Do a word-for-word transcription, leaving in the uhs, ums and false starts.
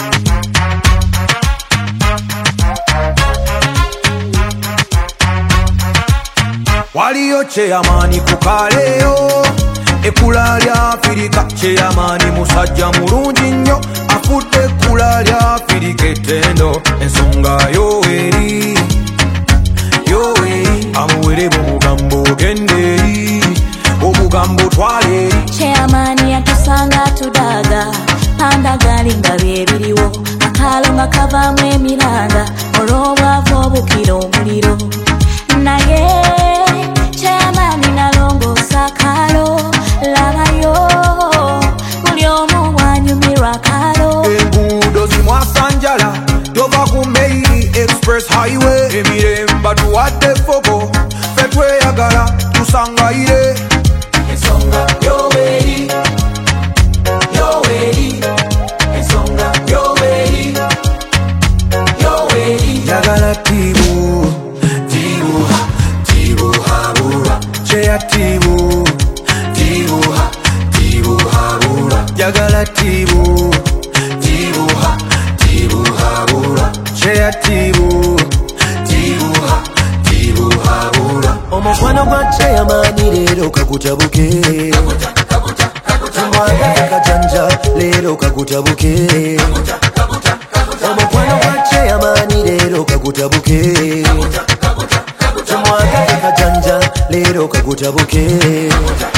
Waliyo chairman kukaleyo ekula lya Afrika chairman musajja mulungi nnyo afudde ekula lya Afrika ettendo ensonga yoweri yoweri amuwere mu mugambo genderi omugambo twale chairman yatusanga tudaga pandagali nga byebiriwo akalo nga kavamu emiranda olw'obwavu obukira omuliro naye chairman nalongosa kalo labayo buli omu bwanyumirwa kalo enguudo zimwasanjala tova ku Main Express Highway emiremba tuwadde fogo ffe tweyagala tusangayire ensonga yoweri yoweri ensonga yoweri yoweri yagala tibu tibuha tibuhabura cheya tibu tibuha tibuhabura yagala tibu tibuha tibuhabura cheya tibu tibuha tibuhabura omukwano gwa chairman leero kakutabuke tumwagala kajanja leero kakutabuke omukwano gwa chairman leero kakutabuke tumwagala kajanja leero kakutabuke